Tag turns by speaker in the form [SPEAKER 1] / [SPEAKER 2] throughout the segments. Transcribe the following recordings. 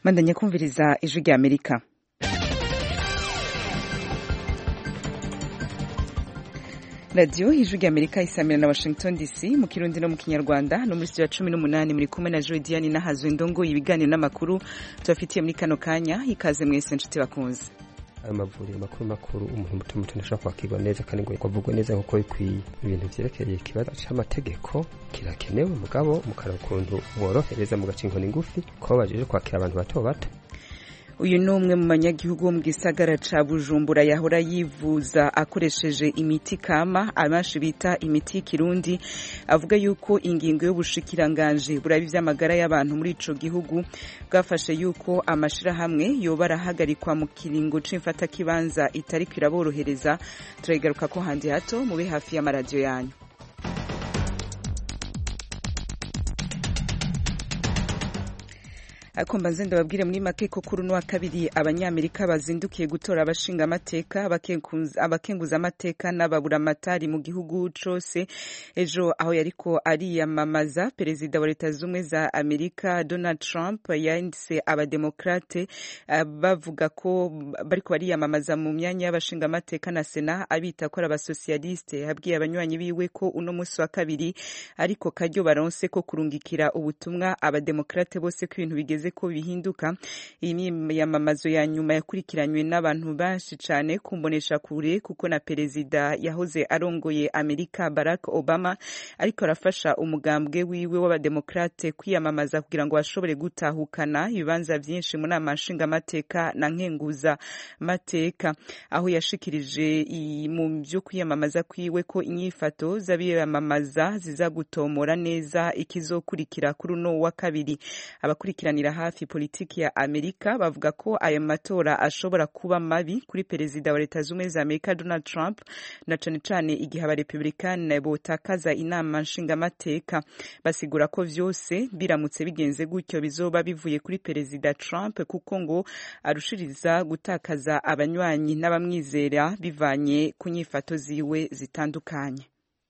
[SPEAKER 1] Mandanya kumviriza ijwi rya Amerika. Radio ijwi rya Amerika isamira na Washington DC mu Kirundi no mu Kinyarwanda no muri studio ya 18 muri kumwe na Joy Diane na Hazwe Ndongo ibiganiro n'amakuru tubafitiye muri kano kanya ikaze mwese nshuti bakunze.
[SPEAKER 2] Amavuriro makuru umuntu muto nashaka kwakirwa neza kandi ngo kwavugwa neza nkuko bikwiye ibintu vyerekeye ikibazo c'amategeko kirakenewe mugabo mukarakundu mworohereza mu gacinko n'ingufi ko bajeje kwakira abantu bato bato.
[SPEAKER 1] Uyu ni umwe mu banyagihugu wo mu gisagara ca Bujumbura yahora yivuza akoresheje imiti kama abashi bita imiti y'ikirundi avuga yuko ingingo y'ubushikiranganje burabi vy'amagara y'abantu muri ico gihugu bwafashe yuko amashirahamwe yoba arahagarikwa mu kiringo c'imfata kibanza itari kwiraborohereza. Turayigaruka ko handi hato mube hafi y'amaradiyo yanyu. Akomba nzenda babwire muri make ko kuri wa kabiri abanyamerika bazindukiye gutora abashinga amateka abakenguza amateka n'ababuramatari mu gihugu cose. Ejo aho yariko ariyamamaza perezida wa leta zumwe za Amerika Donald Trump yanditse abademokrate bavuga ko bariko bariyamamaza mu myanya y'abashinga amateka na Sena abita ko abasocialiste yabwiye abanywanyi biwe ko uno musi wa kabiri ariko karyo baronse ko kurungikira ubutumwa abademokrate bose ko ibintu bigeze ko bihinduka. Iyi miyamamazo ya nyuma yakurikiranywe n'abantu benshi cyane kumbonesha kure kuko na perezida yahoze arongoye Amerika Barack Obama ariko arafasha umugambwe wiwe w'abademokrate kwiyamamaza kugira ngo bashobore gutahukana ibibanza byinshi mu nama nshinga amateka na nkenguza mateka. Aho yashikirije mu byo kwiyamamaza kwiwe ko inyifato z'abiyamamaza zizagutomora neza ikizokurikira kuri uno wa kabiri. Abakurikiranira hafi politiki ya Amerika bavuga ko ayo matora ashobora kuba mabi kuri perezida wa leta zumwe za Amerika Donald Trump na cane cane igihe abarepublikani botakaza inama nshingamateka. Basigura ko vyose biramutse bigenze gutyo bizoba bivuye kuri perezida Trump kuko ngo arushiriza gutakaza abanywanyi n'abamwizera bivanye ku nyifato ziwe zitandukanye.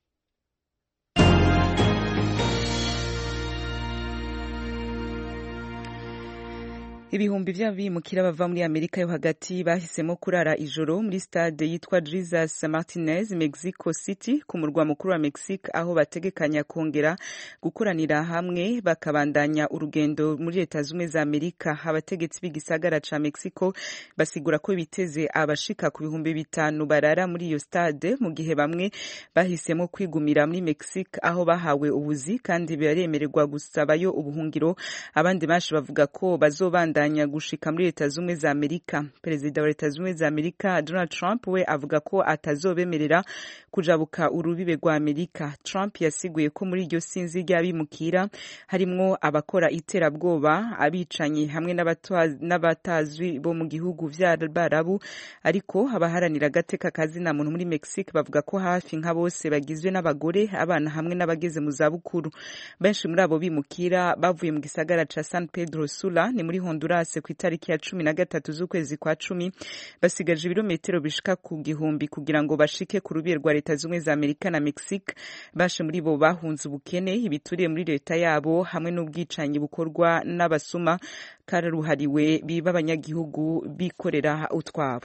[SPEAKER 1] Ibihumbi vy'abimukira bava muri Amerika yo hagati bahisemo kurara ijoro muri stade yitwa Jesus Martinez Mexico City ku murwa mukuru wa Mexique aho bategekanya kongera gukoranira hamwe bakabandanya urugendo muri leta zumwe za Amerika. Abategetsi b'igisagara ca Mexico basigura ko biteze abashika ku bihumbi 5 barara muri iyo stade mu gihe bamwe bahisemo kwigumira muri Mexique aho bahawe ubuzi kandi baremererwa gusabayo ubuhungiro. Abandi bashi bavuga ko bazobanda gushika muri leta zumwe za Amerika. Perezida wa leta zumwe za Amerika Donald Trump we avuga ko atazobemerera kujabuka urubibe rwa Amerika. Trump yasiguye ko muri iryo sinzi ry'abimukira harimwo abakora iterabwoba, abicanyi hamwe n'abatazwi bo mu gihugu vy'Abarabu, ariko abaharanira agateka kazina muntu muri Mexique bavuga ko hafi nka bose bagizwe n'abagore, abana hamwe n'abageze mu zabukuru. Benshi muri abo bimukira bavuye mu gisagara ca San Pedro Sula ni muri Honduras ku itariki ya 13 z'ukwezi kwa 10 basigaje ibirometero bishika ku gihumbi kugira ngo bashike ku rubibe rwa leta zumwe za Amerika na Mexique. Bashe muri bo bahunze ubukene, ibituriye muri leta yabo hamwe n'ubwicanyi bukorwa n'abasuma karuhariwe biba abanyagihugu bikorera utwabo.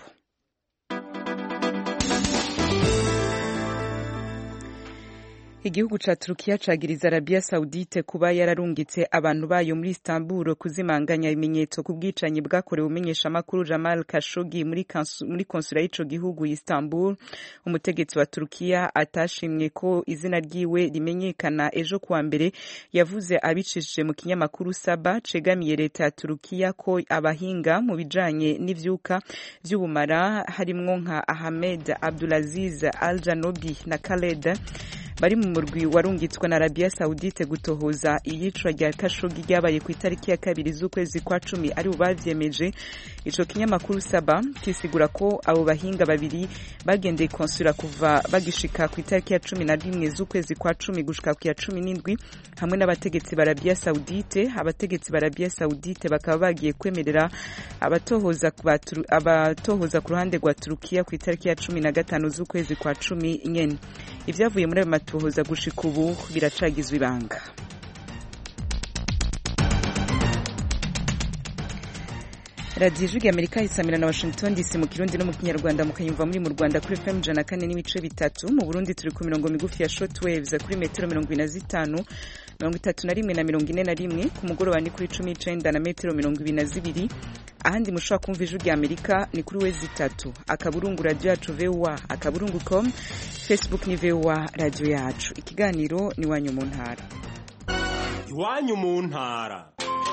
[SPEAKER 1] Igihugu ca Turukiya cagiriza Arabia Saudite kuba yararungitse abantu bayo muri Istanbul kuzimanganya ibimenyetso ku bwicanyi bwakorewe umenyesha makuru Jamal Khashoggi muri konsula y'ico gihugu Istanbul. Umutegetsi wa Turukiya atashimye ko izina ryiwe rimenyekana ejo kuwa mbere yavuze abicishije mu kinyamakuru Saba cegamiye leta ya Turukiya ko abahinga mu bijanye n'ivyuka vy'ubumara harimwo nka Ahmed Abdulaziz Al-Janobi na Khaled bari mu murwi warungitswe na Arabia Saudite gutohoza iyicwa rya Khashoggi ryabaye ku itariki ya 2 z'ukwezi kwa 10 ari bavyemeje. Ico kinyamakuru Saba kisigura ko abo bahinga babiri bagendeye konsula kuva bagishika ku itariki ya 11 z'ukwezi kwa 10 gushika ku ya 17 hamwe n'abategetsi ba Arabia Saudite. Abategetsi ba Arabia Saudite bakaba bagiye kwemerera abatohoza ku ruhande rwa Turukiya ku itariki ya 15 z'ukwezi kwa 10 nyene. Ivyavuye muri ayo matohoza gushika ubu biracagizwe ibanga. radiyo ijwi Amerika isamira na Washington DC mu Kirundi no mu Kinyarwanda mukayumva muri mu Rwanda kuri FM 104.3, mu Burundi turi ku mirongo migufi ya shortwaves kuri metero 25, 31 na 41, ku mugoroba ni kuri 19 na metero 22. Ahandi mushobora kumva ijwi Amerika ni kuri wezi 3 akaburungu radio yacu VOA akaburungu.com, Facebook ni VOA radio yacu. Ikiganiro ni wanyu mu ntara.
[SPEAKER 3] Iwanyu mu ntara.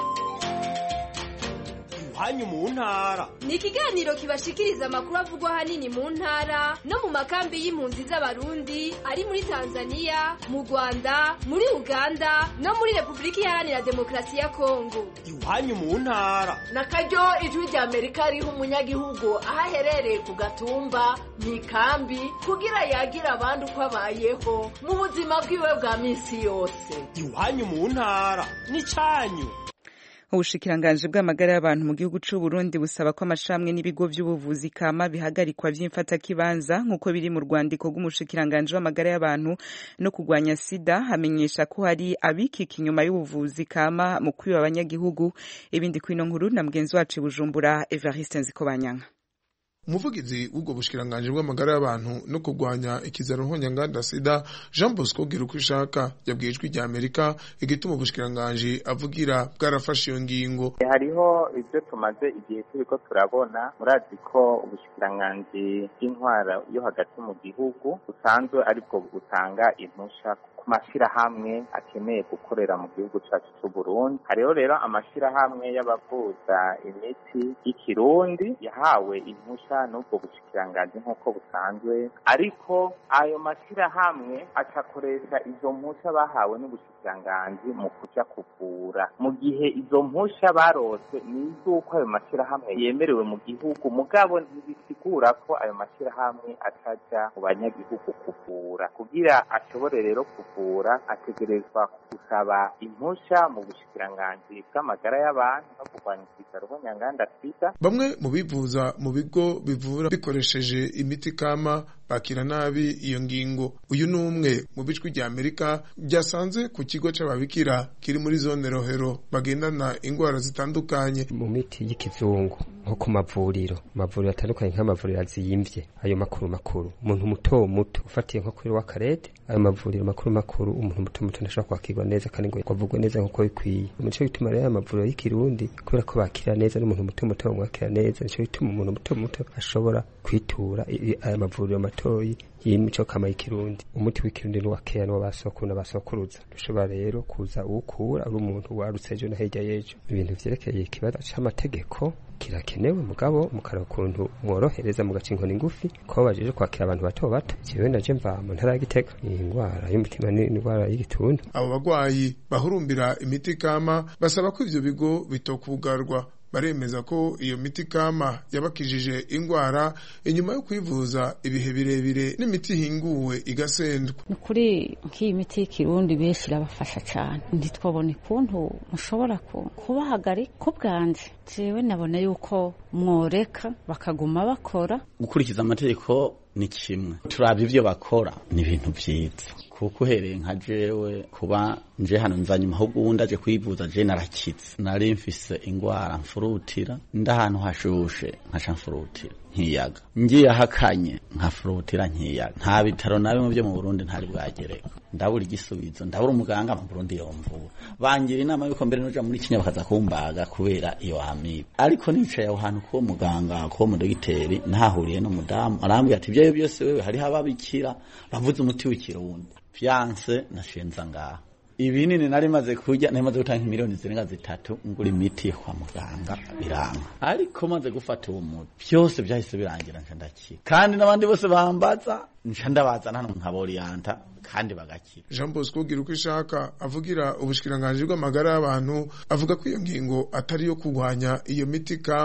[SPEAKER 3] Iwanyu mu ntara
[SPEAKER 4] ni ikiganiro kibashikiriza amakuru avugwa hanini mu ntara no mu makambi y'impunzi z'abarundi ari muri Tanzania, mu Rwanda, muri Uganda no muri Republika Iharanira Demokarasi ya Kongo.
[SPEAKER 3] Iwanyu mu ntara
[SPEAKER 5] na karyo ijwi rya Amerika riho umunyagihugu ahaherereye ku gatumba mu ikambi kugira yagira abandi uko abayeho mu buzima bwiwe bwa minsi yose.
[SPEAKER 3] Iwanyu mu ntara ni cyanyu.
[SPEAKER 1] Ubushikiranganje bw'amagara y'abantu mu gihugu cy'u Burundi busaba ko amashamwe n'ibigo by'ubuvuzi kama bihagarikwa by'imfata kibanza nkuko biri mu rwandiko rw'umushikiranganje w'amagara y'abantu no kugwanya sida, hamenyesha ko hari abikika inyuma y'ubuvuzi kama mu kwiba abanyagihugu. Ibindi kwino nkuru na mugenzi wacu Bujumbura Evariste Nzikobanyanka.
[SPEAKER 6] Umuvugizi w'ubwo bushikiranganje bw'amagara y'abantu no kugwanya ikizaro nkonyanganda sida Jean Bosco Girukwishaka yabwijwe rya Amerika igituma ubushikiranganje avugira bwarafashe iyo ngingo.
[SPEAKER 7] Hariho ibyo tumaze igihe turiko turabona, murazi ko ubushikiranganje bw'intwara yo hagati mu gihugu usanzwe aribwo butanga impusha ku mashirahamwe akeneye gukorera mu gihugu cyacu cy'u Burundi. Hariho rero amashirahamwe y'abavuza imiti y'ikirundi yahawe impusha n'ubwo bushikiranganje nk'uko busanzwe, ariko ayo mashirahamwe acakoresha izo mpusha bahawe n'ubushikiranganje mu kuja kuvura, mu gihe izo mpusha barose n'izuko ayo mashirahamwe yemerewe mu gihugu, mugabo ntibisigura ko ayo mashirahamwe ataja mu banyagihugu kuvura. Kugira ashobore rero kuvura ategerezwa gusaba impusha mu bushikiranganje bw'amagara y'abantu no kurwanya ikizaro nkonyanganda sida.
[SPEAKER 6] Bamwe mu bivuza mu bigo bivura bikoresheje imiti kama bakira nabi iyo ngingo. Uyu numwe mu bijwi rya Amerika byasanze ku kigo c'ababikira kiri muri zone Rohero bagendana ingwara zitandukanye.
[SPEAKER 2] Mu miti y'ikizungu nko ku mavuriro atandukanye nk'amavuriro aziyimvye, ayo makuru umuntu muto ufatiye nko kuri w'akarete, ayo mavuriro makuru umuntu muto ntashobora kwakirwa neza kandi ngo kwavugwa neza nkuko bikwiye. Nico bituma rero amavuriro y'ikirundi kubera ko bakira neza n'umuntu muto bamwakira neza, nico bituma umuntu muto ashobora kwitura aya mavuriro matoyi y'imico kama y'ikirundi. Umuti w'ikirundi ni wakera no basokuna basokuruza, dushobora rero kuza ukura ari umuntu warutse ejo na hirya y'ejo. Ibintu vyerekeye ikibazo c'amategeko kirakenewe, mugabo mukara kuntu mworohereza mu gace inkoni ngufi ko bajeje kwakira abantu bato. Jewe naje mva mu ntara y'Igitega, ingwara y'umutima ni ingwara y'igituntu.
[SPEAKER 6] Abo bagwayi bahurumbira imiti kama basaba ko ivyo bigo bitokugarwa. Baremeza ko iyo miti kama yabakijije ingwara inyuma yo kwivuza ibihe birebire n'imiti hinguwe igasendwa.
[SPEAKER 8] Nukuri nk'iyi miti y'ikirundi benshi irabafasha cyane, ntitwabone kuntu mushobora kubahagarika ko bwanje. Jewe nabona yuko mworeka bakaguma bakora.
[SPEAKER 9] Gukurikiza amategeko ni kimwe, turabye ivyo bakora ni ibintu vyiza, kuko uhereye nka jewe kuba nje hano nzanye mahubwo wundi aje kwivuza je narakitse, nari mfise ingwara mfurutira ndahantu hashushe nkaca mfurutira nkiyaga, ngiye ahakanye nkafurutira nkiyaga. Nta bitaro na bimwe byo mu Burundi ntari bwagereka, ndabura igisubizo, ndabura umuganga mu Burundi yomvura. Bangira inama yuko mbere noja muri Kenya bakaza kumbaga kubera iyo amibe, ariko nicaye aho hantu ko muganga ko mu dogiteri nahahuriye no mudamu arambwira ati ibyo byose wewe hari hababikira bavuze umuti w'ikirundi fiance nashenza ngaha. Ibinini nari maze kurya, nari maze gutanga miliyoni zirenga 3 ngura imiti kwa muganga biranga, ariko maze gufata uwo muti byose byahise birangira ndakira, kandi nabandi bose bambaza ndabaza nano nkaborianta kandi bagakira.
[SPEAKER 6] Jean Bosco Girukwishaka avugira ubushikiranganje bw'amagara y'abantu avuga ko iyo ngingo atari yo kugwanya iyo miti kama,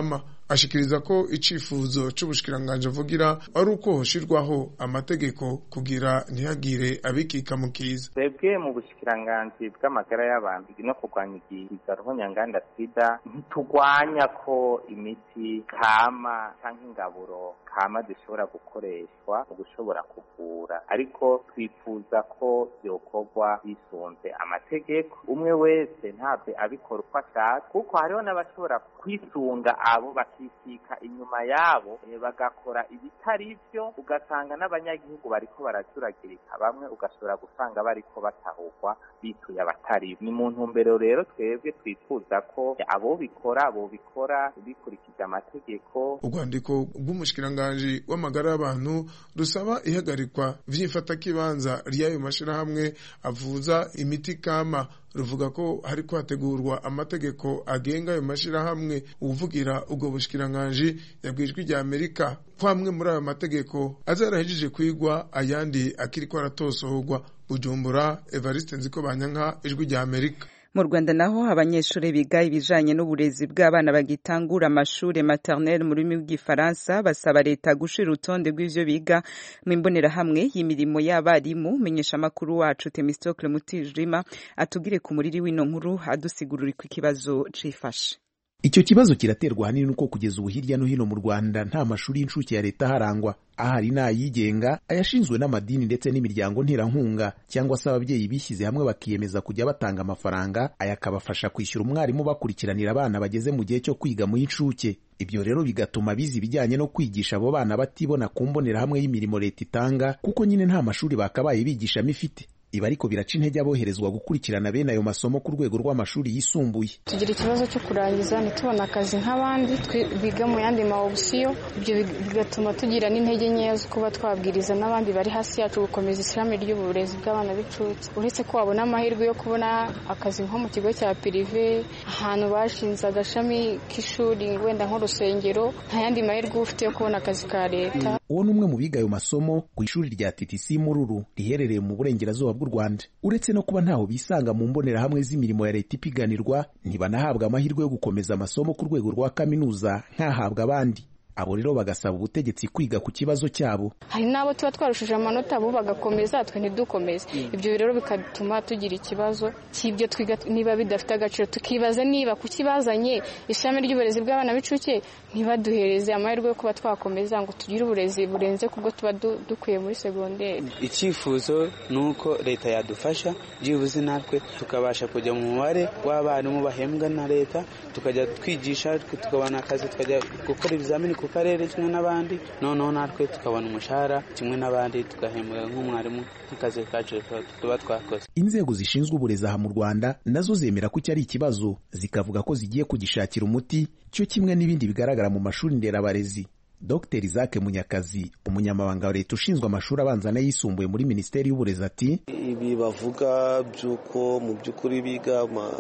[SPEAKER 6] ashikiriza ko icifuzo c'ubushikiranganje avugira ari uko hoshirwaho amategeko kugira ntihagire abikika mu kiza.
[SPEAKER 7] Twebwe mu bushikiranganje bw'amagara y'abantu no kurwanya igiza ruhonyanganda sida ntitugwanya ko imiti kama canke ingaburo kama zishobora gukoreshwa mu gushobora kuvura, ariko twifuza ko byokorwa bisunze amategeko, umwe wese ntabwo abikora uko ashaka, kuko hariho n'abashobora kwisunga abo bakikika inyuma yabo bagakora ibitari byo, ugasanga n'abanyagihugu bariko baracuragirika, bamwe ugashobora gusanga bariko batahurwa bituye abatari. Ni mu ntumbero rero twebwe twifuza ko abo bikora bikurikije amategeko.
[SPEAKER 6] Urwandiko rw'umushikiranganji w'amagara y'abantu rusaba ihagarikwa vy'imfatakibanza ry'ayo mashirahamwe avuza imiti kama, ruvuga ko hariko hategurwa amategeko agenga ayo mashirahamwe. Uvugira ubwo bushikiranganji yabwijwe rya Amerika ko amwe muri ayo mategeko azarahejije kwigwa, ayandi akiriko aratosohorwa. Bujumbura, Evariste Nzikobanyanka, ijwi rya Amerika.
[SPEAKER 1] Mu Rwanda naho abanyeshuri biga ibijanye n'uburezi bw'abana bagitangura amashure maternelle mu rurimi rw'igifaransa basaba leta gushira urutonde rw'ivyo biga mu imbonerahamwe y'imirimo y'abarimu. Menyesha makuru wacu Temistocle Mutijima atugire ku muriri w'ino nkuru adusigurira ko ikibazo cifashe.
[SPEAKER 10] Icyo kibazo kiraterwa hanini nuko kugeza ubu hirya no hino mu Rwanda nta mashuri y'incuke ya leta harangwa. Ahari n'ayigenga, ayashinzwe n'amadini ndetse n'imiryango nterankunga, cyangwa se ababyeyi bishyize hamwe bakiyemeza kujya batanga amafaranga ayakabafasha kwishyura umwarimu bakurikiranira abana bageze mu gihe cyo kwiga mu y'incuke. Ibyo rero bigatuma biza ibijyanye no kwigisha abo bana batibona ku mbonerahamwe y'imirimo leta itanga, kuko nyine nta mashuri bakabaye bigishamo ifite. Ibi ariko biraca intege aboherezwa gukurikirana bene ayo masomo ku rwego rw'amashuri yisumbuye.
[SPEAKER 11] Tugira ikibazo cyo kurangiza ntitubona akazi nk'abandi biga mu yandi ma option, ibyo bigatuma tugira n'intege nkeya zo kuba twabwiriza n'abandi bari hasi yacu gukomeza ishami ry'uburezi bw'abana b'incuke. Uretse ko wabona amahirwe yo kubona akazi nko mu kigo cya prive, ahantu bashinze agashami k'ishuri wenda nk'urusengero, nta yandi mahirwe ufite yo kubona akazi ka leta.
[SPEAKER 10] Uwo ni umwe mu biga ayo masomo ku ishuri rya TTC Mururu riherereye mu burengerazuba bw'u Rwanda. Uretse no kuba ntaho bisanga mu mbonerahamwe z'imirimo ya leta ipiganirwa, ntibanahabwa amahirwe yo gukomeza amasomo ku rwego rwa kaminuza nkahabwa abandi. Abo rero bagasaba ubutegetsi kwiga ku kibazo cyabo.
[SPEAKER 11] Hari nabo tuba twarushije amanota bo bagakomeza, twe ntidukomeze. Ibyo rero bikatuma tugira ikibazo cy'ibyo twiga niba bidafite agaciro, tukibaza niba kukibazanye ishami ry'uburezi bw'abana b'incuke ntibaduhereze amahirwe yo kuba twakomeza ngo tugire uburezi burenze kubwo tuba dukwiye muri segonderi.
[SPEAKER 12] Icyifuzo nuko leta yadufasha byibuze natwe tukabasha kujya mu mubare w'abarimu bahembwa na leta, tukajya twigisha, tukabona akazi, tukajya gukora ibizamini ku karere kimwe n'abandi, noneho natwe tukabona umushahara kimwe n'abandi, tugahembwa nk'umwarimu nk'akazi kacu tuba twakoze.
[SPEAKER 10] Inzego zishinzwe uburezi aha mu Rwanda nazo zemera ko cyari ikibazo, zikavuga ko zigiye kugishakira umuti, cyo kimwe n'ibindi bigaragara mu mashuri nderabarezi. Dr. Isaac Munyakazi, umunyamabanga wa leta ushinzwe amashuri abanza n'ayisumbuye muri Minisiteri y'Uburezi, ati
[SPEAKER 13] ibi bavuga by'uko mu by'ukuri biga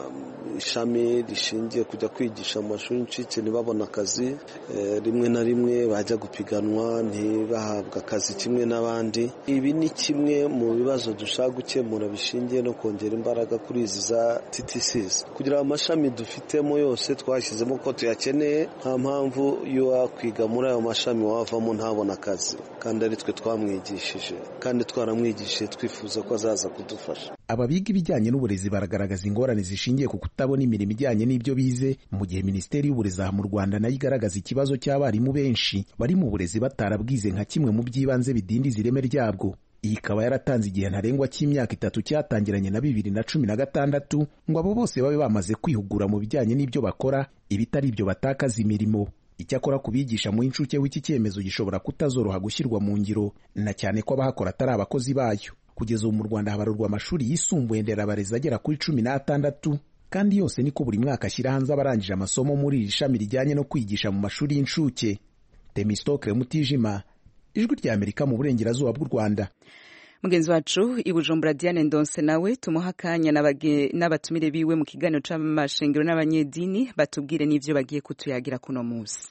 [SPEAKER 13] ishami rishingiye kujya kwigisha mu mashuri y'incuke ntibabona akazi, rimwe na rimwe bajya gupiganwa ntibahabwa akazi kimwe n'abandi. Ibi ni kimwe mu bibazo dushaka gukemura bishingiye no kongera imbaraga kuri izi za TTCs. Kugira amashami dufitemo yose twashyizemo ko tuyakeneye, nta mpamvu yo wakwiga muri ayo mashami wavamo ntabona akazi, kandi ari twe twamwigishije kandi twaramwigishije twifuza ko azaza kudufasha.
[SPEAKER 10] Aba biga ibijyanye n'uburezi baragaragaza ingorane zishingiye ku kutabona imirimo ijyanye n'ibyo bize, mu gihe Minisiteri y'Uburezi aha mu Rwanda nayo igaragaza ikibazo cy'abarimu benshi bari mu burezi batarabwize nka kimwe mu by'ibanze bidindiza ireme ryabwo. Iyi ikaba yaratanze igihe ntarengwa cy'imyaka 3 cyatangiranye na 2016 ngo abo bose babe bamaze kwihugura mu bijyanye n'ibyo bakora, ibitari ibyo batakaza imirimo. Icyakora kubigisha mu y'incuke w'iki cyemezo gishobora kutazoroha gushyirwa mu ngiro, na cyane ko abahakora atari abakozi bayo. Kugeza ubu mu Rwanda habarurwa amashuri yisumbuye nderabarezi agera kuri 16, kandi yose niko buri mwaka ashyira hanze abarangije amasomo muri iri shami rijyanye no kwigisha mu mashuri y'incuke. Temistocle Mutijima, ijwi rya Amerika mu burengerazuba bw'u Rwanda.
[SPEAKER 1] Mugenzi wacu i Bujumbura Diane Ndonse nawe tumuha akanya n'abatumire biwe mu kiganiro c'amashengero n'abanyedini batubwire n'ivyo bagiye kutuyagira kuno munsi.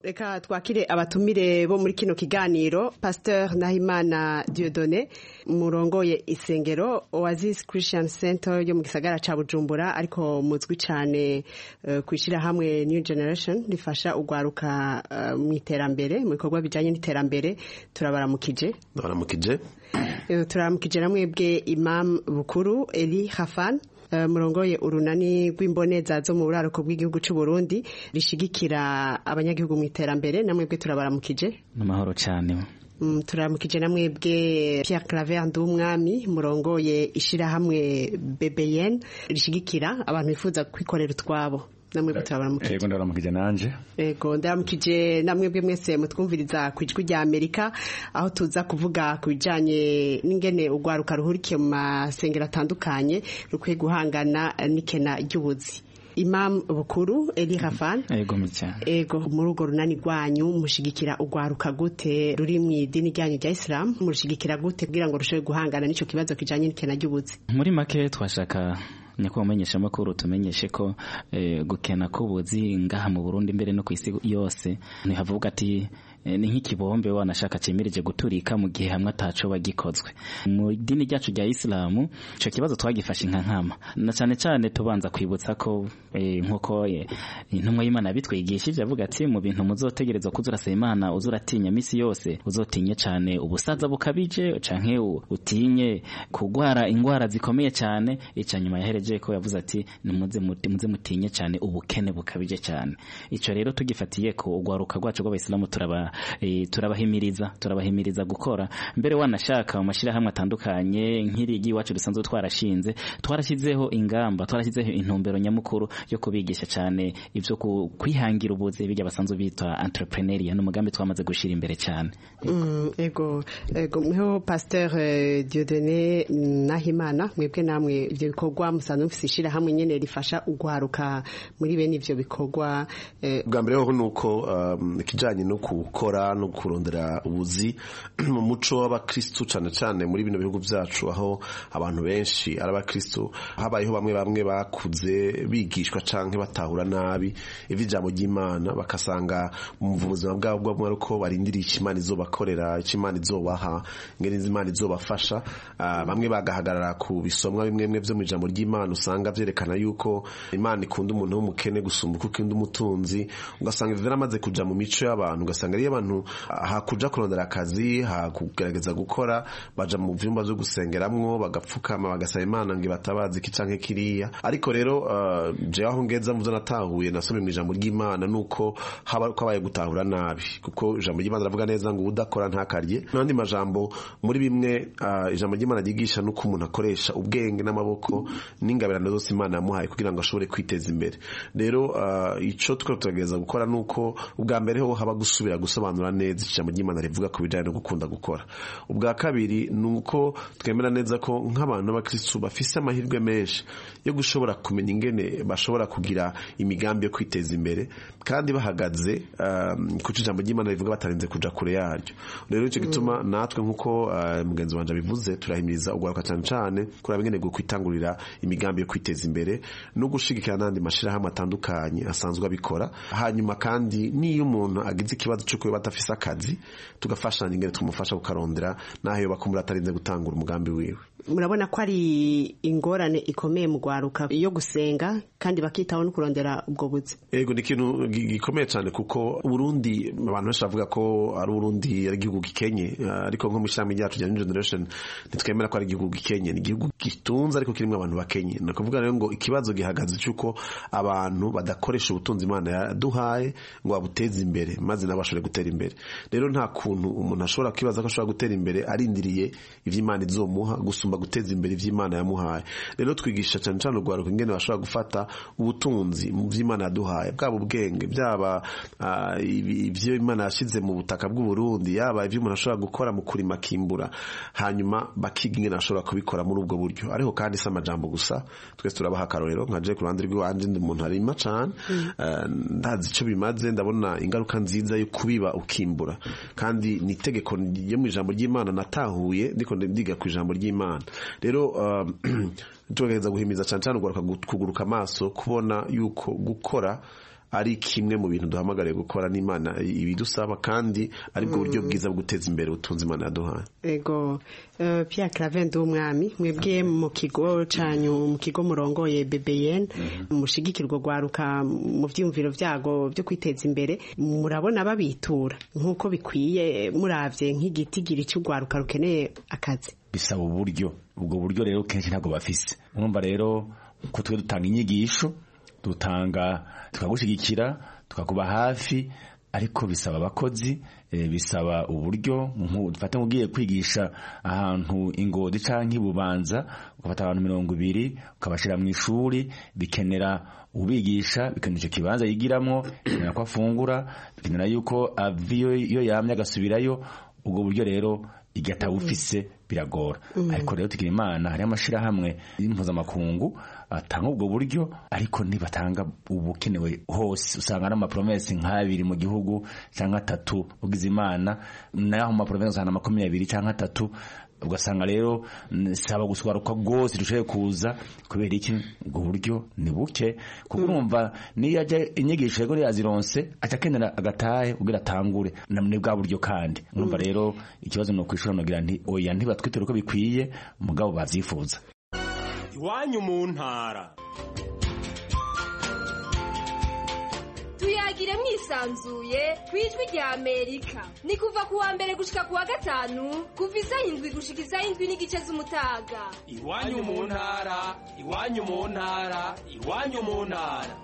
[SPEAKER 14] Reka twakire abatumire bo muri kino kiganiro. Pasteur Nahimana Dieudonné murongoye isengero Oasis Christian Center yo mu gisagara ca Bujumbura, ariko muzwi cyane kwishira hamwe New Generation rifasha ugwaruka mu iterambere, mu bikorwa bijanye n'iterambere. Turabaramukije. Turabaramukije namwe bwe Imam Bukuru Eli Khafan murongoye urunani rw'imboneza zo mu buraruko bw'igihugu cy'u Burundi rishigikira abanyagihugu mu iterambere. Namwe bwe turabaramukije.
[SPEAKER 15] Namahoro cyane.
[SPEAKER 14] Turamukije namwe bwe Pierre Claver Ndumwami murongoye ishirahamwe BBN rishigikira abantu bifuza kwikorera utwabo. Namwe butabaramukije.
[SPEAKER 15] Yego ndabaramukije nanje.
[SPEAKER 14] Yego ndaramukije namwe bwe mwese mutwumviriza ku ijwi rya Amerika, aho tuza kuvuga ku bijanye n'ingene ugwaruka ruhurikiye mu masengero atandukanye rukwiye guhangana n'ikena ry'ubuzi. Imam Bukuru Eli Khafan.
[SPEAKER 15] Yego micya.
[SPEAKER 14] Yego muri urwo runani rwanyu mushigikira ugwaruka gute ruri mu idini ryanyu rya Islam, mushigikira gute kugira ngo rushobe guhangana n'ico kibazo kijanye n'ikena ry'ubuzi?
[SPEAKER 15] Muri make twashaka nyako bamenyesha makuru tumenyeshe ko gukena k'ubuzi ngaha mu Burundi mbere no kwisi yose ntihavuga ati ni nk'ikibombe wanashaka cemereje guturika mu gihe hamwe ataco bagikozwe. Mu dini ryacu rya Islam ico kibazo twagifashe nkama na cyane cyane tubanza kwibutsa ko nkuko intumwa y'Imana bitwigishije avuga ati mu bintu muzotegerezwa kuzurasa Imana uzuratinya misi yose, uzotinye cyane ubusaza bukabije canke utinye kugwara ingwara zikomeye cyane. Icanyuma yahereje ko yavuze ati muze mutinye cyane ubukene bukabije cyane. Ico rero tugifatiye ko ugwaruka rwacu rw'Abayisilamu turabahimiriza gukora mbere wanashaka mu mashira hamwe atandukanye nk'irigi wacu dusanzwe twarashyizeho ingamba, twarashyizeho intumbero nyamukuru yo kubigisha cyane ivyo kwihangira ubuzi bijya basanzwe bitwa entrepreneuria n'umugambi twamaze gushira imbere cyane.
[SPEAKER 14] Ego mho Pasteur Dieudonné Nahimana mwebwe namwe ivyo bikorwa musanzwe mfisishira hamwe nyene rifasha ugwaruka muri bene ivyo bikorwa.
[SPEAKER 16] Bwa mbere ho nuko kijanye no gukora no kurondera ubuzi mu muco w'abakristo cyane cyane muri bino bihugu byacu aho abantu benshi ari abakristo, habayeho bamwe bakuze bigishwa canke batahura nabi ivijambo ry'Imana, bakasanga mu buzima bwabo bw'uko barindiriye Imana izobakorera, Imana izobaha, ngene Imana izobafasha. Bamwe bagahagarara ku bisomwa bimwe byo mu ijambo ry'Imana usanga vyerekana yuko Imana ikunda umuntu w'umukene gusumba uko ikunda umutunzi. Ugasanga ivyo amaze kuja mu mico y'abantu, ugasanga ari abantu hakuja kurondera akazi, hakugerageza gukora, baja mu vyumba byo gusengeramwo bagapfukama bagasaba Imana ngo batabazi iki canke kiriya. Ariko rero je aho ngeza muvyo natahuye nasomye mu ijambo ry'Imana nuko habaye gutahura nabi, kuko ijambo ry'Imana ravuga neza ngo udakora ntakarye. N'andi majambo muri bimwe ijambo ry'Imana ryigisha nuko umuntu akoresha ubwenge n'amaboko n'ingabirano zose Imana yamuhaye kugira ngo ashobore kwiteza imbere. Rero ico twagerageza gukora nuko ubwa mbere ho haba gusubira gusobanura neza ijambo ry'Imana rivuga ku bijanye no gukunda gukora. Ubwa kabiri nuko twemera neza ko nk'abantu b'abakristo bafise amahirwe menshi yo gushobora kumenya ingene bashobora kugira imigambi yo kwiteza imbere kandi bahagaze ku ijambo ry'Imana rivuga batarenze kuja kure yaryo. Rero ico gituma natwe nkuko mugenzi wanje bivuze turahimiriza ugwaruka cyane cyane kuraba ingene go kwitangurira imigambi yo kwiteza imbere no gushigikira nandi mashira hamwe atandukanye asanzwe abikora. Hanyuma kandi niyo umuntu agize ikibazo cyo kuba batafise akazi tugafashanya ingene tumufasha kukarondera naho bakumura atarinze gutangura umugambi wiwe.
[SPEAKER 14] Murabona ko ari ingorane ikomeye mu gwaruka yo gusenga kandi bakitaho no kurondera ubwo buzi.
[SPEAKER 16] Ego ni ikintu gikomeye cyane kuko Burundi abantu bashavuga ko ari Burundi ari igihugu gikenye, ariko nko mu ishami ryacu rya New Generation nitwemera ko ari igihugu gikenye, ni igihugu gitunze ariko kirimo abantu bakenye. Nakuvuga rero ngo ikibazo gihagaze cyuko abantu badakoresha ubutunzi Imana yaduhaye ngo babuteze imbere maze nabashore gutera imbere. Rero nta kuntu umuntu ashobora kwibaza ko ashobora gutera imbere arindiriye ivy'Imana izomuha gusumba guteza imbere ivy'Imana yamuhaye. Rero twigisha cyane cyane ugwaruka ingene bashobora gufata ubutunzi mu vy'Imana yaduhaye, bwabo ubwenge, byaba ivyo Imana yashize mu butaka bw'u Burundi, yaba ivyo umuntu ashobora gukora mu kurima kimbura, hanyuma bakiga ingene ashobora kubikora muri ubwo buryo. Ariho kandi si amajambo gusa, twese turabaha akarorero nka je ku ruhande rw'iwanje ndi umuntu arima cane, ndazi ico bimaze, ndabona ingaruka nziza yo kubiba ukimbura, kandi ni itegeko ryo mu ijambo ry'Imana natahuye ndiko ndiga ku ijambo ry'Imana. Rero tugerageza guhimiza cyane cyane ugaruka kuguruka amaso kubona yuko gukora ari kimwe mu bintu duhamagariye gukora n'Imana ibidusaba kandi ari bwo buryo bwiza bwo guteza imbere utunze Imana yaduhaye.
[SPEAKER 14] Ego Pierre Claver Ndumwami, mwebwe mu kigo canyu, mu kigo murongoye BBN, mushigikirwa gwaruka mu vyumviro vyago byo kwiteza imbere, murabona babitura nkuko bikwiye, muravye nk'igitigiri cy'ugwaruka rukeneye akazi?
[SPEAKER 17] Bisaba uburyo, ubwo buryo rero kenshi ntabwo bafise. Urumva rero ko twe dutanga inyigisho, dutanga tukagushigikira, tukakuba hafi, ariko bisaba abakozi, bisaba uburyo. Dufate nk'ugiye kwigisha ahantu Ingodi canke Bubanza, ugafata abantu 200 ukabashira mu ishuri, bikenera ubigisha, bikenera icyo kibanza yigiramwo, bikenera ko afungura, bikenera yuko aviyo iyo yamye agasubirayo. Ubwo buryo rero igata ufise biragora. Ariko rero tugira Imana, hari amashirahamwe y'impuzamakungu atanga ubwo buryo, ariko ntibatanga ubukenewe hose. Usanga ari amapromesi nk'abiri mu gihugu cyangwa 3 ugize Imana, naho amapromesi ana 20 cyangwa 3. Ugasanga rero saba guswaruka gose dushoboye kuza, kubera iki ubwo buryo ni buke. Kuko urumva niyo aje inyigisho yego yazironse acakenera agatahe kugira atangure namwe bwa buryo. Kandi urumva rero ikibazo no kwishura nogira nti oya ntibatwitere uko bikwiye, mugabo bavyifuza.
[SPEAKER 3] Iwanyu mu ntara
[SPEAKER 4] tuyagire mwisanzuye kwijwi rya Amerika, ni kuva kuwa mbere gushika kuwa gatanu, kuva 7 gushika 7 n'igice z'umutaga.
[SPEAKER 3] Iwanyu mu ntara, iwanyu mu ntara, iwanyu mu ntara.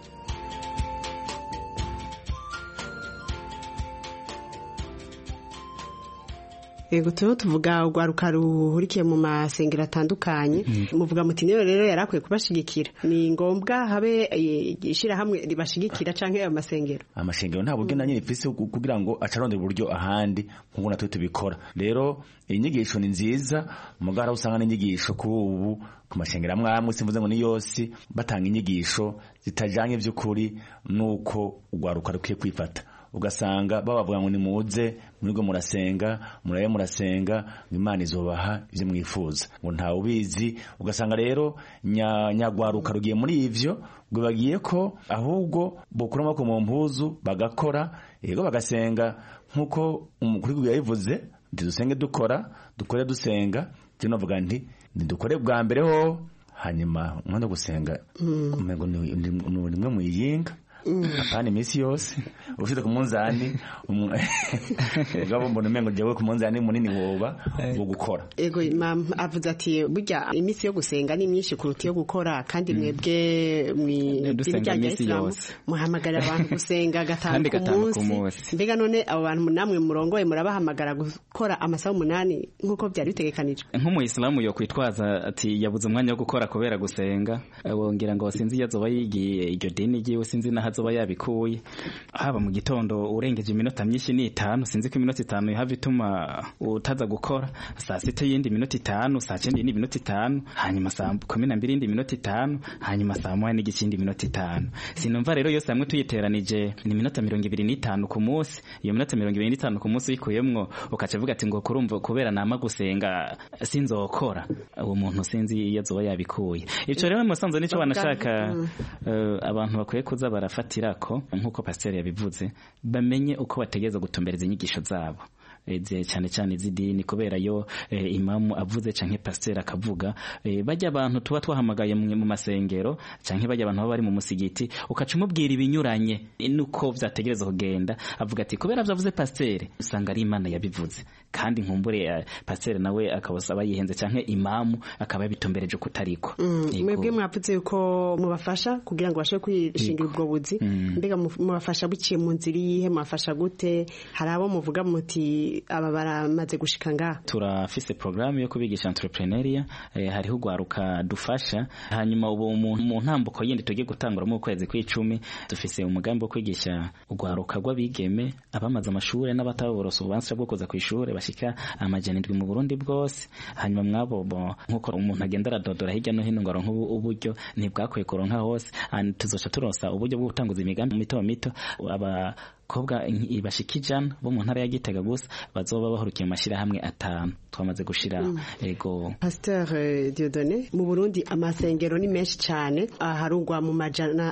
[SPEAKER 14] Ego tuvuga ugwaruka ruhurikiye mu masengero atandukanye, muvuga muti niyo rero yarakwiye kubashigikira. Ni ngombwa habe ishira hamwe ribashigikira canke ayo masengero?
[SPEAKER 17] Amashengero nta buryo nanye ifise kugira ngo acarondera uburyo ahandi nkuko natwe tubikora. Rero inyigisho ni nziza, mugara usanga n'inyigisho kuri ubu ku mashengero amwe simvuze ngo ni yose batanga inyigisho zitajanye by'ukuri nuko ugwaruka rukwiye kwifata. Ugasanga babavuga ngo nimuze murigo murasenga, murasenga, Imana izobaha ivyo mwifuza, ngo nta ubizi. Ugasanga rero nyagwaruka rugiye muri ivyo, ngo bagiye ko ahubwo bokura amaboko mu mpuzu bagakora, yego bagasenga nkuko umukuru yabivuze, dusenge dukore dusenga. Je navuga nti ndukore bwa mbere ho, hanyuma umwana gusenga umengo ni rimwe mu yinga apana imisi yose ufite ku munzani ugabo mbona umengo jewe ku munzani munini woba wo gukora.
[SPEAKER 14] Ego mama avuze ati burya imisi yo gusenga ni myinshi kuruta yo gukora, kandi mwebwe
[SPEAKER 15] dusenga imisi yose
[SPEAKER 14] muhamagara abantu gusenga gatanu ku munsi. Mbega none abo bantu namwe murongoye murabahamagara gukora amasaha 8 nkuko byari bitegekanije?
[SPEAKER 15] Nk'umuyisilamu yo kwitwaza ati yabuze umwanya wo gukora kubera gusenga, wongera ngo sinzi yazoba yigiye iryo dini giwe, sinzi na hazoba yabikuye. Haba mu gitondo urengeje iminota myinshi ni 5, sinzi ko iminota 5 ihava ituma utaza gukora. Saa 6 yindi minota 5, saa 9 yindi minota 5, hanyuma saa 12 yindi minota 5, hanyuma saa 1 n'igikindi minota 5. Sinumva rero yose hamwe tuyiteranije ni minota 25 ku munsi. Iyo minota 25 ku munsi ikuyemwo ukacavuga ati ngo kurumva kubera nama gusenga sinzokora, uwo muntu sinzi yazoba yabikuye. Ico rero musanze nico banashaka abantu bakwiye kuza barafatirako, nkuko pasteur yabivuze, bamenye uko bategeza gutumbereza inyigisho zabo cyane cyane zidini, kubera yo imamu avuze canke pasteur akavuga, bajya abantu tuba twahamagaye mu masengero canke bajya abantu baba bari mu musigiti, ukaca umubwira ibinyuranye nuko vyategereza kugenda, avuga ati kubera vyavuze pasteur usanga ari Imana yabivuze, kandi nkumbure pasteur nawe akabasaba yihenze canke imamu akaba yabitumbereje kutariko.
[SPEAKER 14] Mwebwe mwavuze yuko mubafasha kugira ngo bashe kwishingira ubwo buzi, mbega mubafasha buciye mu nzira yihe, mubafasha gute? Hari abo muvuga muti aba baramaze gushika ngaha?
[SPEAKER 15] Turafise programme yo kubigisha entrepreneuria, hariho ugwaruka dufasha. Hanyuma ubu mu ntambuko yindi tugiye gutangura mu kwezi kw'icumi dufise umugambi wo kwigisha ugwaruka rw'abigeme abamaze amashure n'abataborose ububanza bwo kuza kw'ishure bashika 700 mu Burundi bwose. Hanyuma mwabo nkuko umuntu agenda aradodora hirya no hino ngo aronke uburyo ntibwakwiye kuronka hose, tuzoca turonsa uburyo bwo gutanguza imigambi mito aba abakobwa bashika 100 bo mu ntara ya Gitega gusa bazoba bahurukiye mu mashirahamwe 5 twamaze gushira ego.
[SPEAKER 14] Pasteur Dieudonné, mu Burundi amasengero ni menshi cyane aharugwa mu majana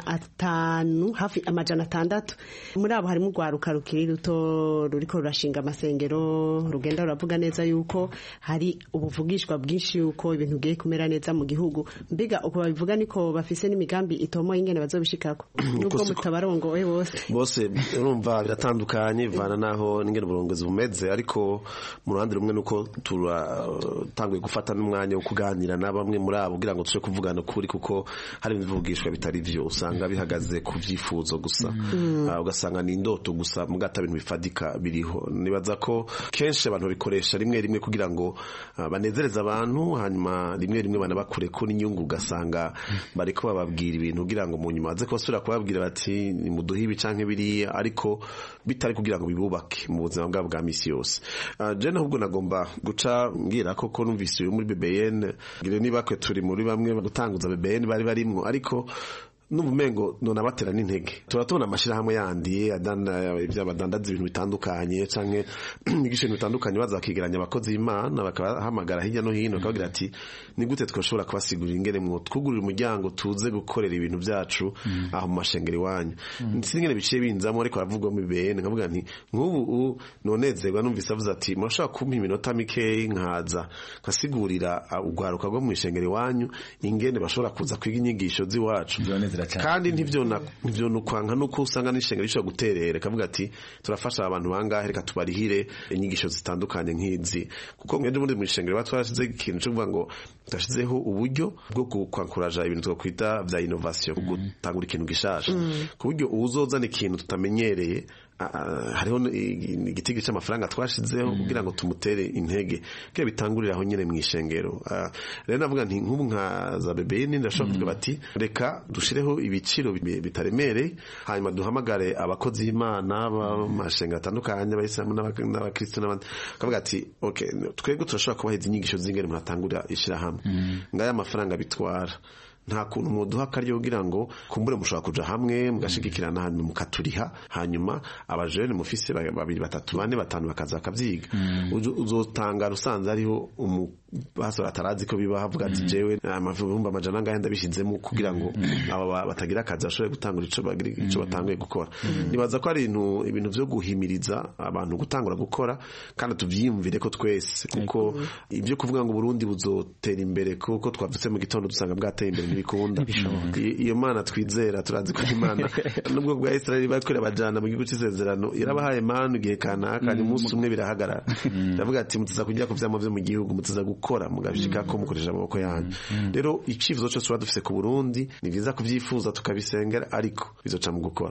[SPEAKER 14] 5 hafi amajana 6 muri abo harimo rwaruka rukiri ruto ruriko rurashinga amasengero rugenda ruravuga neza yuko hari ubuvugishwa bwinshi yuko ibintu bigiye kumera neza mu gihugu. Mbiga uko babivuga niko bafise n'imigambi itomo y'ingene bazobishikako nubwo mutabarongoye bose
[SPEAKER 16] urumva biratandukanye bivana naho n'ingene uburongozi bumeze, ariko mu ruhande rumwe nuko turatanguye gufata n'umwanya wo kuganira na bamwe muri abo kugira ngo tuje kuvugana kuri, kuko hari ibivugishwa bitari vyo usanga bihagaze ku vyifuzo gusa ugasanga ni indoto gusa mugata ibintu bifadika biriho. Nibaza ko kenshi abantu bikoresha rimwe rimwe kugira ngo banezereza abantu, hanyuma rimwe banabakure ko n'inyungu, ugasanga bariko bababwira ibintu kugira ngo mu nyuma baze kubasubira kubabwira bati ni muduhe ibi canke biriya, ariko bitari kugira ngo bibubake mu buzima bwabo bwa misi yose. Je nahubwo nagomba guca mbwira ko numvise muri BBN ngire niba kwe turi muri bamwe gutanguza BBN bari barimwo, ariko n'ubumengo none abatera n'intege. Turatubona amashirahamwe yandi y'abadandaza ibintu bitandukanye canke igishinzwe bitandukanye bazakigeranya abakozi b'Imana bakahamagara hirya no hino bakagira ati ni gute twashobora kubasigurira ingene mwo twugurira umuryango tuze gukorera ibintu byacu aho mu mashengero iwanyu. Nsingene biciye binzamo ariko aravugwa mu BN nkavuga nti nk'ubu nonezerwa numvise avuze ati murashaka kumpa iminota mikeyi nkaza nkasigurira ugwaruka rwo mu ishengero iwanyu ingene bashobora kuza kwiga inyigisho z'iwacu. Kandi ntivyo nukwanka nuko usanga n'ishengero rishobora guterera kavuga ati turafasha abantu bangahe reka tubarihire inyigisho zitandukanye nk'izi, kuko mwende muri mu ishengero batwarashize ikintu cyo kuvuga ngo tashizeho uburyo bwo kwankuraja ibintu two kwita vya innovation, gutangura ikintu gishasha ku buryo uzozana ikintu tutamenyereye hariho igitigi cy'amafaranga twashizeho kugira ngo tumutere intege kire bitangurira aho nyene mu ishengero. Rero navuga nti nk'ubu nka za BBN ndashobora kuvuga bati reka dushireho ibiciro bitaremere, hanyuma duhamagare abakozi b'Imana b'amashengero atandukanye abayisilamu n'abakristo n'abandi kavuga ati okay twebwe turashobora kubaheza inyigisho z'ingene muratangurira ishirahamwe ngaya amafaranga bitwara, nta kuntu muduha karyo kugira ngo kumbure mushobora kuja hamwe mugashigikirana hanyuma mukaturiha, hanyuma abajene mufise 2 3 4 5 bakaza bakavyiga. Uzotanga rusanze ariho basora atarazi ko biba havuga ati jewe amavumba amajana ngahe ndabishizemo kugira ngo aba batagira akazi ashobore gutangura ico batanguye gukora. Nibaza ko ari ibintu vyo guhimiriza abantu gutangura gukora kandi tuvyiyumvire ko twese, kuko ivyo kuvuga ngo Burundi buzotera imbere kuko twavutse mu gitondo dusanga bwateye imbere bikunda. Iyo Mana twizera turazi ko Imana nubwo bwa Israeli bakorera bajana mu gihugu cy'isezerano irabahaye Mana igihe kanaka umunsi umwe birahagarara ndavuga ati mutiza kujya kuvyamo vyo mu gihugu mutiza gukora mugabishika ko mukoresha amaboko yanyu. Rero icivuzo cyo tuba dufise ku Burundi ni vyiza kuvyifuza tukabisengera, ariko bizoca mu gukora.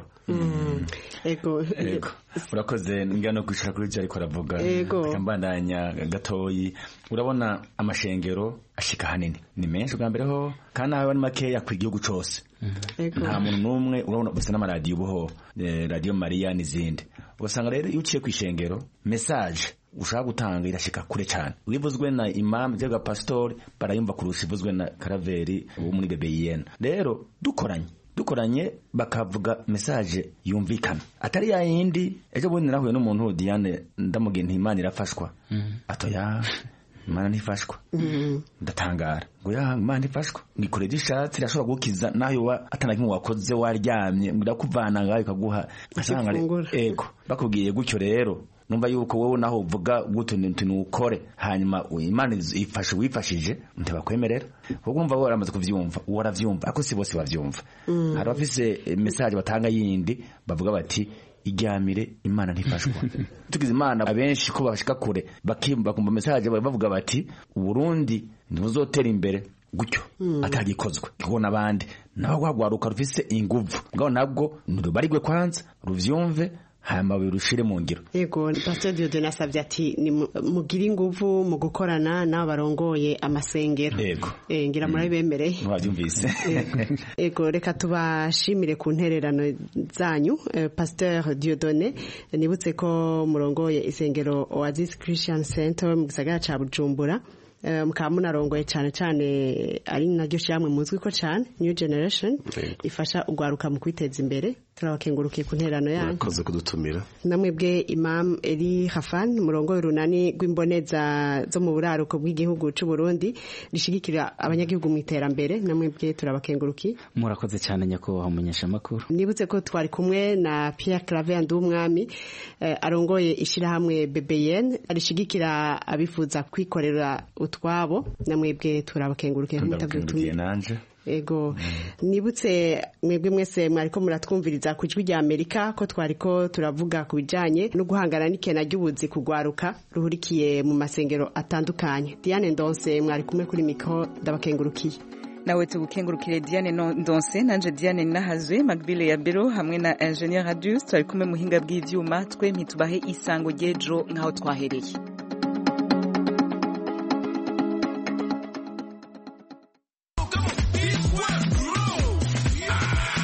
[SPEAKER 14] Ego
[SPEAKER 17] urakoze ngano gushaka kuri je ariko aravuga kambandanya gatoyi. Urabona amashengero ashika hanini ni menshi bwa mbere ho kana hawe ni makeya ku gihugu cose, nta muntu numwe urabona bose n'amaradiyo buho Radio Maria n'izindi. Ugasanga rero iyo uciye ku ishengero message ushaka gutanga irashika kure cyane, wivuzwe na imam cyangwa pastor barayumva kurusha ivuzwe na Karaveri wo muri BBN. Rero dukoranye bakavuga message yumvikana atari ya yindi. Ejo bundi narahuye n'umuntu Diane ndamubwiye nti Imana irafashwa atoya Imana ntifashwa ndatangara ngo ya Imana ntifashwa ngikore dishatsi irashobora gukiza nayo wa atanakimwe wakoze waryamye ndakuvana ngayo kaguha asanga ego bakubwiye gutyo. Rero numva yuko wowe naho uvuga guto nukore hanyuma Imana ifashe wifashije ntabakwemerera kuko umva wowe aramaze kuvyumva waravyumva ako si bose bavyumva. Hari bafise message batanga yindi bavuga bati iryamire Imana ntifashwa tugize Imana abenshi ko bashika kure bakumva message bavuga bati Burundi ntuzotera imbere gutyo atagikozwe kuko nabandi naho gwagwaruka rufise inguvu ngaho nabwo ndubarigwe kwanza ruvyumve hama birushire mu ngiro.
[SPEAKER 14] Yego Pastor Dieudonné asavye ati ni mugira inguvu mu gukorana n'abarongoye amasengero.
[SPEAKER 17] Yego
[SPEAKER 14] ngira muri bemereye
[SPEAKER 17] mwabyumvise.
[SPEAKER 14] Yego reka tubashimire ku ntererano zanyu. Pastor Dieudonné nibutse ko murongoye isengero Oasis Christian Center mu gisagara ca Bujumbura, mukaba munarongoye cyane ari naryo shyamwe muzwi ko cyane New Generation ifasha ugwaruka mu kwiteza imbere turabakengurukiye ku nterano yanyu.
[SPEAKER 16] Murakoze kudutumira.
[SPEAKER 14] Namwebwe Imam Eli Khafan murongo w'urunani rw'imboneza zo mu buraruko bw'igihugu cy'u Burundi rishigikira abanyagihugu mu iterambere, namwebwe turabakengurukiye.
[SPEAKER 15] Murakoze cyane nyakubahwa umunyesha makuru.
[SPEAKER 14] Nibutse ko twari kumwe na Pierre Claver Ndumwami arongoye ishirahamwe BBN arishigikira abifuza kwikorera utwabo, namwebwe turabakengurukiye
[SPEAKER 17] mutavuye nanje.
[SPEAKER 14] Ego nibutse mwebwe mwese mwariko muratwumviriza ku ijwi rya Amerika ko twariko turavuga ku bijanye no guhangana n'ikena ry'ubuzi kugwaruka ruhurikiye mu masengero atandukanye. Diane Ndonse mwari kumwe kuri mikro, ndabakengurukiye.
[SPEAKER 1] Nawe tugukengurukire Diane Ndonse, nanje Diane Nahazwe, Magbile ya Bero hamwe na Engineer Radius twari kumwe muhinga bw'ivyuma, twe ntitubahe isango ryejo nkaho twahereye.